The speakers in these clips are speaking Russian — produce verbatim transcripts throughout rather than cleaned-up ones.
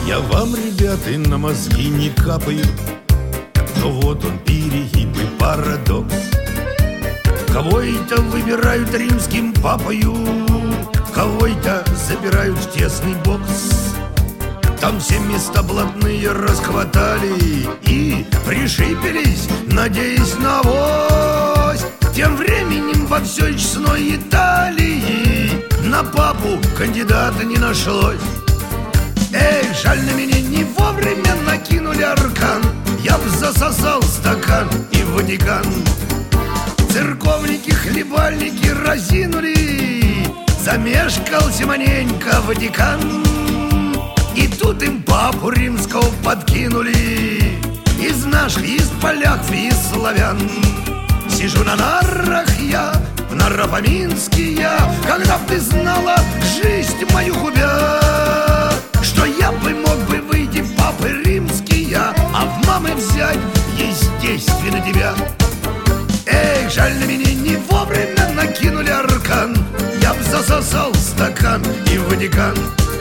Я вам, ребята, на мозги не капаю, но вот он перегиб и парадокс. Кого-то выбирают римским папою, кого-то забирают в тесный бокс. Там все места блатные расхватали и пришибились, надеясь на авось. Тем временем во всей честной Италии на папу кандидата не нашлось. Эй, жаль, на меня не вовремя накинули аркан. Я б засосал стакан и в Ватикан. Церковники, хлебальники разинули, замешкался маненько Ватикан. И тут им папу римского подкинули из наших, из поляков, из славян. Сижу на нарах я, в Наропаминске я, когда б ты знала жизнь мою губя, что я бы мог бы выйти в папы римские, а в мамы взять естественно тебя. Эй, жаль, на меня не вовремя накинули аркан. Я б засосал стакан и в Ватикан.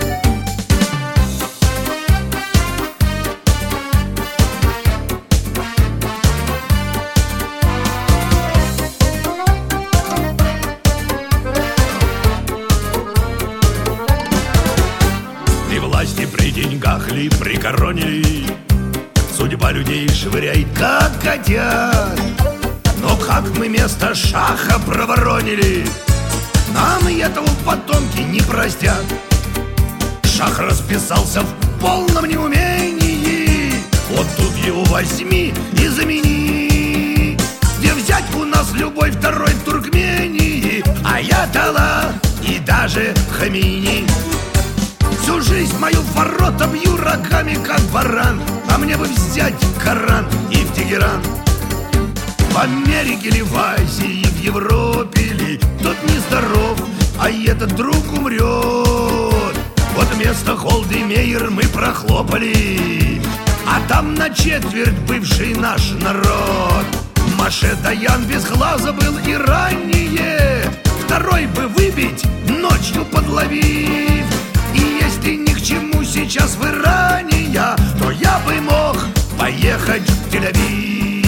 При власти, при деньгах ли, при короне ли, судьба людей швыряет как котят. Но как мы место шаха проворонили, нам и этого потомки не простят. Шах расписался в полном неумении, вот тут его возьми и замени. Где взять у нас любой второй в Туркмении, Аятолла и даже Хамини. Всю жизнь мою в ворота бью рогами, как баран, а мне бы взять Коран и в Тегеран. В Америке ли, в Азии, в Европе ли, тот нездоров, а этот друг умрет. Вот вместо Холдемейер мы прохлопали, а там на четверть бывший наш народ. Маше Даян без глаза был и ранее, второй бы выбить, ночью подловив. И если ни к чему сейчас в Иране я, то я бы мог поехать в Тель-Авив.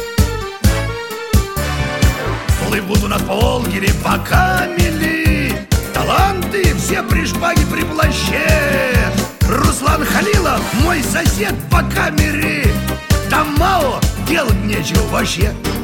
Плывут у нас по Волге ли, по Камели, таланты все при шпаге, при плаще. Руслан Халилов, мой сосед по камере, там Мао делать нечего вообще.